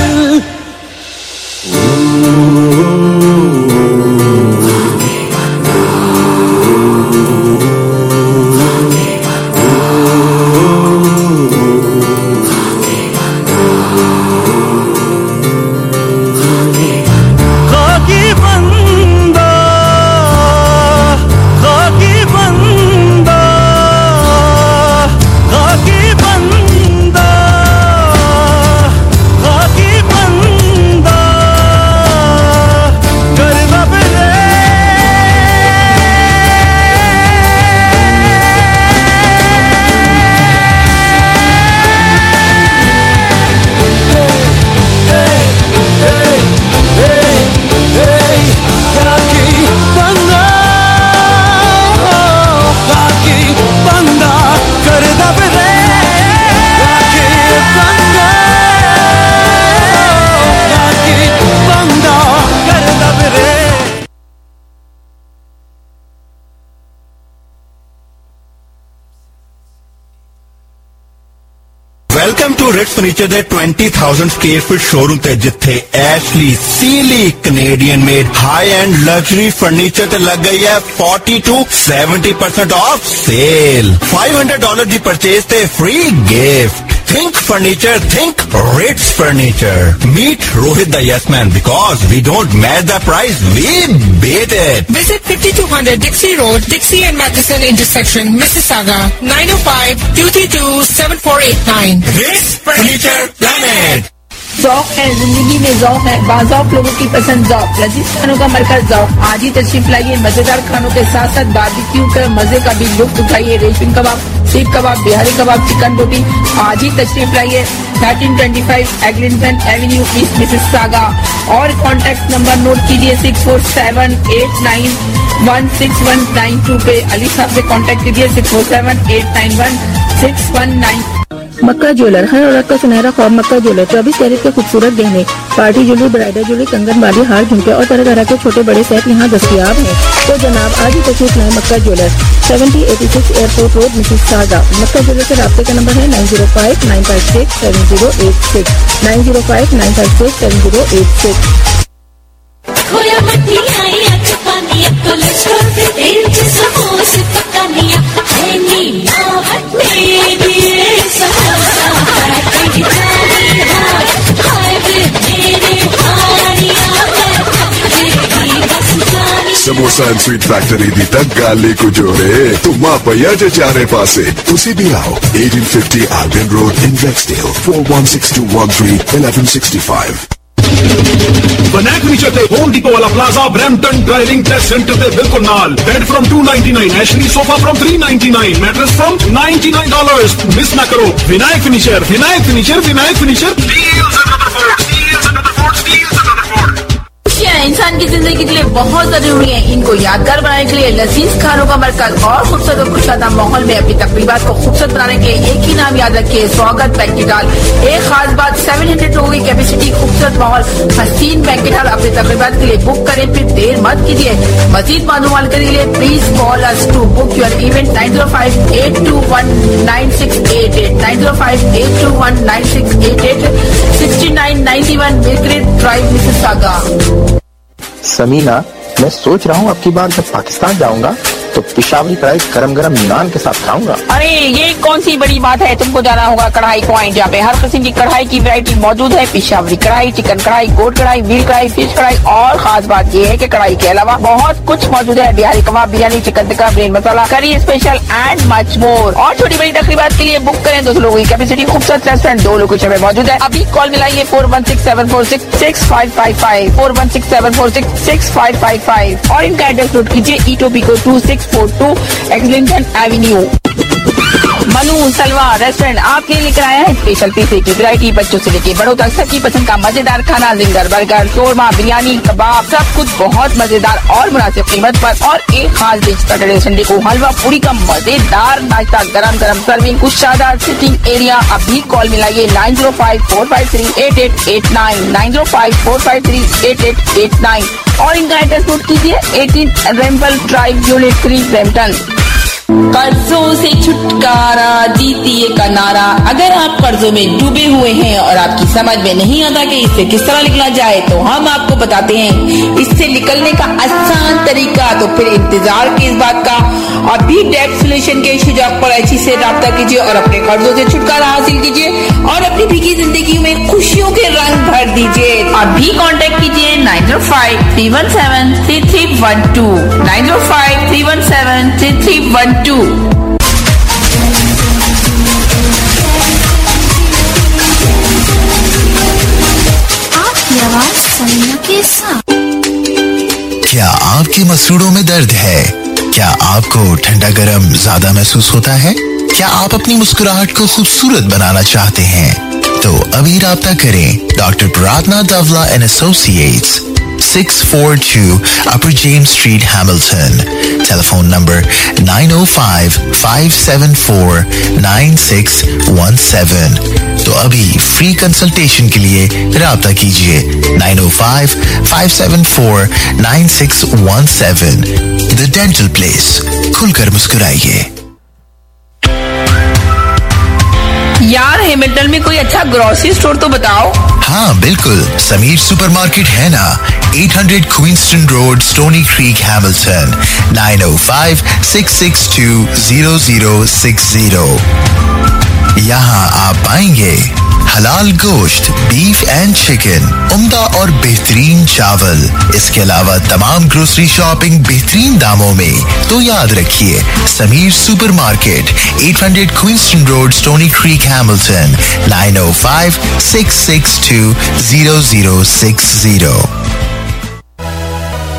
वेलकम टू रिट्स फर्नीचर दे twenty thousand square feet showroom ते जिथे Ashley Sealy Canadian made high and luxury furniture ते लग गई है forty to seventy percent off sale five hundred dollar की परचेज ते free gift Think furniture, think Ritz Furniture. Meet Rohit the Yes Man because we don't match the price, we beat it. Visit fifty-two hundred Dixie Road, Dixie and Matheson intersection, Mississauga, nine oh five, two three two, seven four eight nine. Ritz Furniture Planet. ज़ौक़ है जिंदगी में ज़ौक़ है बाज़ौक़ लोगों की पसंद ज़ौक़ लजीज खानों का मरकज ज़ौक़ आज ही तशरीफ लाइए मजेदार खानों के साथ साथ बारबेक्यू का मजे का भी लुत्फ उठाइए रेशमी कबाब सीख कबाब बिहारी कबाब चिकन रोटी आज ही तशरीफ लाइए thirteen twenty five Eglinton Avenue east Mississauga और कॉन्टैक्ट नंबर नोट कीजिए six four seven eight nine one six one nine two पे अली साहब से कॉन्टैक्ट कीजिए six four seven eight nine one six one nine मक्का ज्वेलर, हर औरत का सुनहरा ख्वाब मक्का ज्वेलर। चौबीस कैरेट के खूबसूरत गहने, पार्टी ज्वेलरी, ब्राइडल ज्वेलरी, कंगन बाली, हार, झुमके और तरह तरह के छोटे बड़े सेट यहाँ दस्तयाब हैं। तो जनाब आज ही तशरीफ लाएं Makkah jeweller, seventy eighty six airport road, Mississauga. मक्का ज्वेलर से राब्ते का नंबर है nine zero five nine five six seven zero eight six nine zero five nine five six seven zero eight six. Samosa and sweet factory दी तक गाले को जोरे तुम पैया जे चारे पासे तुसी भी आओ eighteen fifty Albion Road in Rexdale four one six two one three eleven sixty-five। बनाक फर्नीचर ते होम डिपो वाला plaza Brampton driving test centre ते बिल्कुल नाल। Bed from two ninety nine, Ashley sofa from three ninety nine, mattress from ninety nine dollars. Miss ना करो Vinayak furniture, Vinayak furniture, Vinayak furniture. इंसान की जिंदगी के लिए बहुत जरूरी है। इनको यादगार बनाने के लिए लजीज खानों का मरकज और खूबसूरत और खुशहाल माहौल में अपनी तकरीबात को खूबसूरत बनाने के लिए एक ही नाम याद रखिए, स्वागत बैंकेट हॉल। एक खास बात, सेवन हंड्रेड लोगों की कैपेसिटी, खूबसूरत माहौल, हसीन बैंकेट हॉल। अपनी तकरीबात के लिए बुक करें, फिर देर मत कीजिए। मजीद मालूमात के लिए please call us to book your event nine zero five eight two one nine six eight eight nine zero five eight two one nine six eight eight sixty nine ninety one मिलग्रेड drive, Mississauga. Samina, मैं सोच रहा हूँ अब की बार जब पाकिस्तान जाऊंगा तो पिशावरी कढ़ाई गरम गरम नान के साथ खाऊंगा। अरे ये कौन सी बड़ी बात है, तुमको जाना होगा कढ़ाई पॉइंट, जहाँ पे हर किस्म की कढ़ाई की वैरायटी मौजूद है। पिशावरी कढ़ाई, चिकन कढ़ाई, गोट कढ़ाई, व्हील कढ़ाई, फिश कढ़ाई और खास बात ये है कि कढ़ाई के अलावा बहुत कुछ मौजूद है। बिहारी कबाब, biryani, chicken tikka, brain masala, curry special and much more. और छोटी बड़ी तकरीबात के लिए बुक करें। दो सौ लोगों की कैपेसिटी, खूबसूरत रेस्टोरेंट, दो लोकेशन में मौजूद है। अभी कॉल मिलाइए four one six seven four six six five five five four one six seven four six six five five five और इनका एड्रेस नोट कीजिए, ईटोपिको two six four two एक्सलिंगटन Avenue. Manu Salwa restaurant आपके लिए लेकर आया है स्पेशल पिज्जे की वैरायटी, बच्चों से लेकर बड़ों तक सबकी पसंद का मजेदार खाना, जिंगर, बर्गर, शोरमा, बिरयानी, कबाब, सब कुछ बहुत मजेदार और मुनासिब कीमत पर। और एक खास डिश सैटरडे संडे को हलवा पूरी का मजेदार नाश्ता, गरम गरम सर्विंग, कुशादार सिटिंग एरिया। अभी कॉल मिलाइए nine zero five four five three eight eight eight nine nine zero five four five three eight eight eight nine और इनका एड्रेस नोट कीजिए, eighteen Ramble drive, unit three, Brampton. कर्जों से छुटकारा जीतिए का नारा। अगर आप कर्जों में डूबे हुए हैं और आपकी समझ में नहीं आता कि इससे किस तरह निकला जाए, तो हम आपको बताते हैं इससे निकलने का आसान तरीका। तो फिर इंतजार की इस बात का, अभी डेब्ट सॉल्यूशन के शुजाक पर अच्छी से राब्ता कीजिए और अपने कर्जों से छुटकारा हासिल कीजिए और अपनी भीगी जिंदगी में खुशियों के रंग भर दीजिए। अभी कॉन्टेक्ट कीजिए nine zero five three one seven three three one two nine zero five three one seven three three one two. आपकी आवाज समीना के साथ। क्या आपके मसूड़ों में दर्द है? क्या आपको ठंडा गरम ज्यादा महसूस होता है? क्या आप अपनी मुस्कुराहट को खूबसूरत बनाना चाहते हैं? तो अभी राब्ता करें doctor Prarthana Dawla and associates, six forty-two Upper James Street, Hamilton. Telephone number nine oh five five seven four nine six one seven. तो अभी फ्री कंसल्टेशन के लिए राब्ता कीजिए nine oh five five seven four nine six one seven. The Dental Place. खुलकर मुस्कुराइए। यार Hamilton में कोई अच्छा ग्रोसरी स्टोर तो बताओ। हाँ बिल्कुल, समीर सुपरमार्केट है ना, eight hundred Queenston Road, Stony Creek, Hamilton, nine oh five six six two zero zero six zero. यहाँ आप पाएंगे हलाल गोश्त, बीफ एंड चिकन, उम्दा और बेहतरीन चावल। इसके अलावा तमाम ग्रोसरी शॉपिंग बेहतरीन दामों में। तो याद रखिए, Sameer supermarket, eight hundred Queenston Road, Stony Creek, Hamilton, nine oh five six six two zero zero six zero.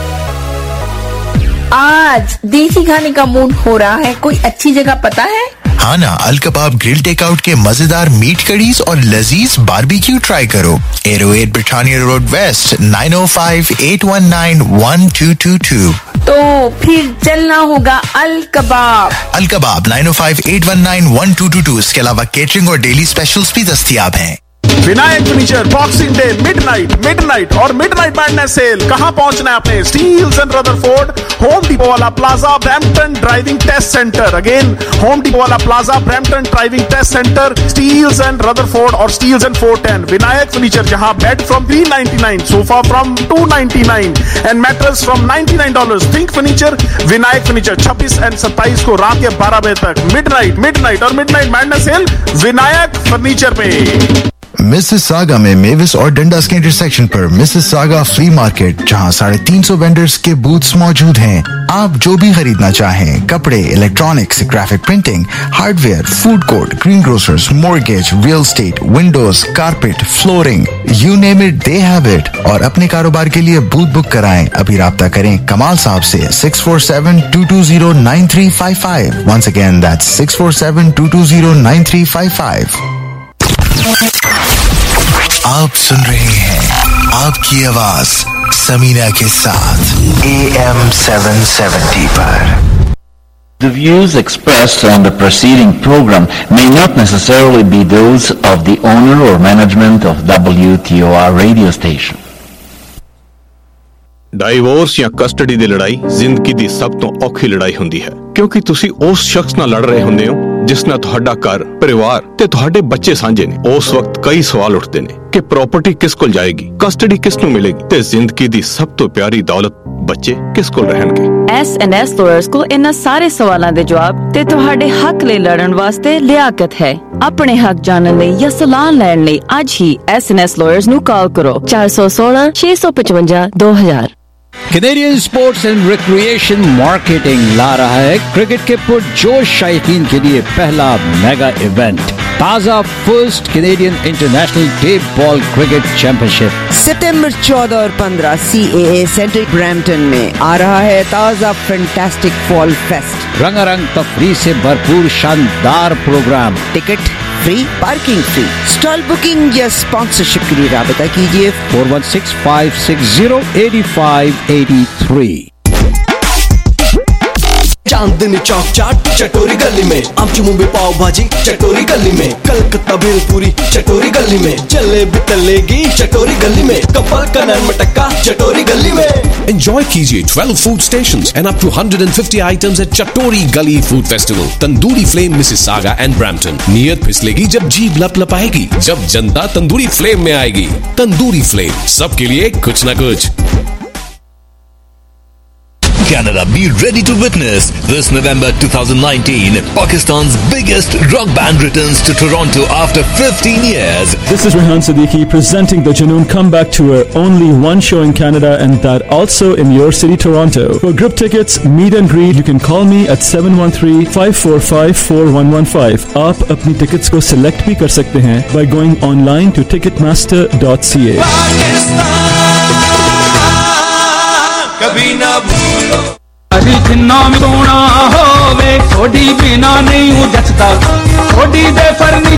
आज देसी खाने का मूड हो रहा है, कोई अच्छी जगह पता है? हाँ ना, अल कबाब ग्रिल टेकआउट के मजेदार मीट करीज और लजीज बारबेक्यू ट्राई करो। eight oh eight Britannia Road West, nine oh five, eight one nine, one two two two। तो फिर चलना होगा अल कबाब। अल कबाब nine oh five, eight one nine, one two two two। इसके अलावा केटरिंग और डेली स्पेशल्स भी दस्तयाब हैं। Vinayak furniture boxing day midnight midnight और मिडनाइट मैडनेस सेल। कहां पहुंचना है आपने? Steeles and Rutherford, home depot वाला plaza, Brampton driving test centre. Again home depot वाला plaza, Brampton driving test centre, Steeles and Rutherford और Steeles and four ten. Vinayak furniture, जहां bed from three ninety-nine, sofa from two ninety-nine and mattress from ninety-nine dollars। Think furniture, Vinayak furniture. छब्बीस और सत्ताईस को रात के बारह बजे तक मिडनाइट मिडनाइट और midnight madness sale Vinayak furniture पे। मिसिसागा में मेविस और डंडास के इंटरसेक्शन पर मिसिसागा फ्ली मार्केट, जहां साढ़े तीन सौ वेंडर्स के बूथ्स मौजूद हैं। आप जो भी खरीदना चाहें, कपड़े, electronics, graphic printing, hardware, food court, green grocers, mortgage, real estate, windows, carpet, flooring, you name it they have it. और अपने कारोबार के लिए बूथ बुक कराएं। अभी राब्ता करें कमाल साहब से six four seven, two two zero, nine three five five। Once again, that's six four seven, two two zero, nine three five five। आप सुन रहे हैं आपकी आवाज समीना के साथ A M seven seventy पर। The views expressed on the preceding program may not necessarily be those of the owner or management of W T O R radio station. Divorce ਜਾਂ ਕਸਟਡੀ ਦੀ ਲੜਾਈ ਜ਼ਿੰਦਗੀ ਦੀ ਸਭ ਤੋਂ ਔਖੀ ਲੜਾਈ ਹੁੰਦੀ ਹੈ, ਕਿਉਂਕਿ ਤੁਸੀਂ ਉਸ ਸ਼ਖਸ ਨਾਲ ਲੜ ਰਹੇ ਹੁੰਦੇ ਹੋ ਜਿਸ ਨਾਲ ਤੁਹਾਡਾ ਘਰ, ਪਰਿਵਾਰ ਤੇ ਤੁਹਾਡੇ ਬੱਚੇ ਸਾਂਝੇ ਨੇ। ਉਸ ਵਕਤ ਕਈ ਸਵਾਲ ਉੱਠਦੇ ਨੇ ਕਿ ਪ੍ਰਾਪਰਟੀ ਕਿਸ ਕੋਲ ਜਾਏਗੀ, ਕਸਟਡੀ ਕਿਸ ਨੂੰ ਮਿਲੇਗੀ ਤੇ ਜ਼ਿੰਦਗੀ ਦੀ ਸਭ ਤੋਂ ਪਿਆਰੀ ਦੌਲਤ ਬੱਚੇ ਕਿਸ ਕੋਲ ਰਹਿਣਗੇ। ਐਸ ਐਂਡ ਐਸ ਲਾਇਰਸ ਕੋਲ ਇਹਨਾਂ ਸਾਰੇ ਸਵਾਲਾਂ ਦੇ ਜਵਾਬ ਤੇ ਤੁਹਾਡੇ ਹੱਕ ਲਈ ਲੜਨ ਵਾਸਤੇ ਲਿਆਕਤ ਹੈ। ਆਪਣੇ ਹੱਕ ਜਾਣਨ ਲਈ ਜਾਂ ਸਲਾਹ ਲੈਣ ਲਈ ਅੱਜ ਹੀ ਐਸ ਐਂਡ ਐਸ ਲਾਇਰਸ ਨੂੰ ਕਾਲ ਕਰੋ four one six, six five five, two thousand। Canadian sports and recreation marketing ला रहा है क्रिकेट के पुरजोश शायकीन के लिए पहला मेगा इवेंट, ताजा first Canadian international day ball cricket championship. सितंबर चौदह और पंद्रह सी ए ए सेंटर ब्रैम्पटन में आ रहा है ताजा फैंटास्टिक फॉल फेस्ट। रंगारंग तफरीह से भरपूर शानदार programme, ticket free, parking free. Stall booking या स्पॉन्सरशिप के लिए राबता कीजिए four one six, five six zero, eight five eight three। Chandni Chowk चाट चटोरी गली में, आमची मुंबई पाव भाजी चटोरी गली में, कलकत्ता भेलपूरी चटोरी गली में, जलेबी तलेगी चटोरी गली में, कपल का नान मटक्का चटोरी गली में। Enjoy कीजिए twelve food stations and up to one hundred fifty items at Chatori Gully Food Festival, tandoori flame Mississauga and Brampton. नियत फिसलेगी जब जीभ लपलपाएगी, जब जनता तंदूरी फ्लेम में आएगी। तंदूरी फ्लेम, सबके लिए कुछ न कुछ। Canada, be ready to witness this November twenty nineteen Pakistan's biggest rock band returns to Toronto after fifteen years. This is Rehan Siddiqui presenting the Junoon Comeback Tour. Only one show in Canada and that also in your city, Toronto. For group tickets, meet and greet, you can call me at seven one three, five four five, four one one five. आप अपनी tickets को select भी कर सकते हैं by going online to ticketmaster dot c a. कभी ना भूलो अभी जिन्ना भी सोना होवे थोड़ी बिना नहीं हूँ जचता थोड़ी दे फर्नीचर